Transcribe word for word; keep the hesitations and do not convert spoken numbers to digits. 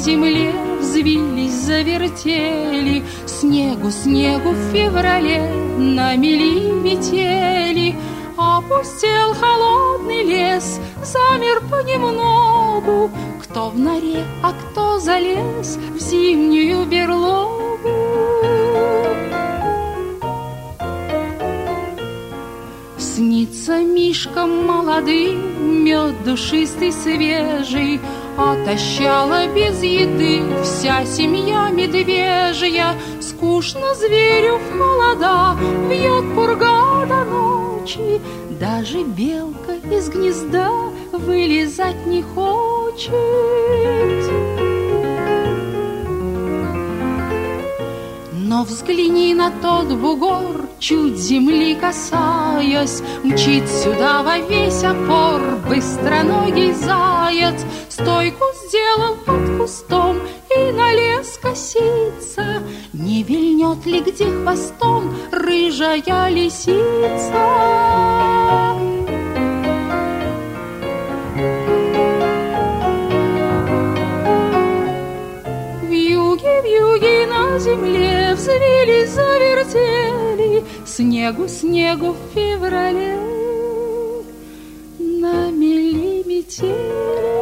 земле взвились, завертели, снегу, снегу в феврале намели метели. Опустел холодный лес, замер понемногу, кто в норе, а кто залез в зимнюю берлогу. Снится мишкам молодым мед душистый, свежий, отощала без еды вся семья медвежья. Скучно зверю в холода, вьет пурга до ночи, даже белка из гнезда вылезать не хочет. Но взгляни на тот бугор, чуть земли касаясь, мчит сюда во весь опор быстроногий заяц. Стойку сделал под кустом и на лес косится, не вильнет ли где хвостом рыжая лисица? Вьюги, вьюги на земле взвились, завертели, снегу, снегу в феврале намели метели.